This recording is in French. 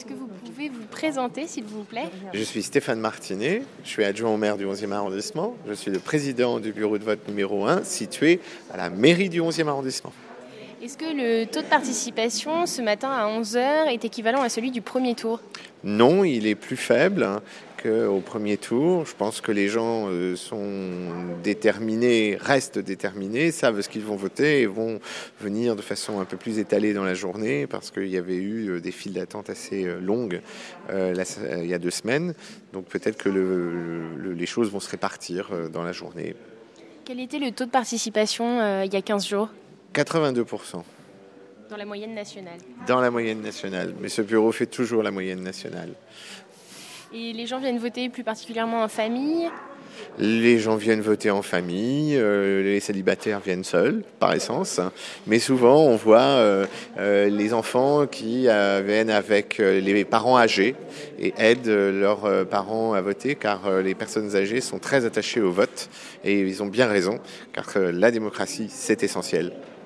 Est-ce que vous pouvez vous présenter, s'il vous plaît? Je suis Stéphane Martinet, je suis adjoint au maire du 11e arrondissement. Je suis le président du bureau de vote numéro 1, situé à la mairie du 11e arrondissement. Est-ce que le taux de participation ce matin à 11 heures est équivalent à celui du premier tour? Non, il est plus faible qu'au premier tour. Je pense que les gens sont déterminés, restent déterminés, savent ce qu'ils vont voter et vont venir de façon un peu plus étalée dans la journée parce qu'il y avait eu des files d'attente assez longues il y a 2 semaines. Donc peut-être que les choses vont se répartir dans la journée. Quel était le taux de participation il y a 15 jours? 82%. Dans la moyenne nationale. Dans la moyenne nationale. Mais ce bureau fait toujours la moyenne nationale. Et les gens viennent voter plus particulièrement en famille? Les gens viennent voter en famille, les célibataires viennent seuls, par essence. Mais souvent, on voit les enfants qui viennent avec les parents âgés et aident leurs parents à voter, car les personnes âgées sont très attachées au vote. Et ils ont bien raison, car la démocratie, c'est essentiel.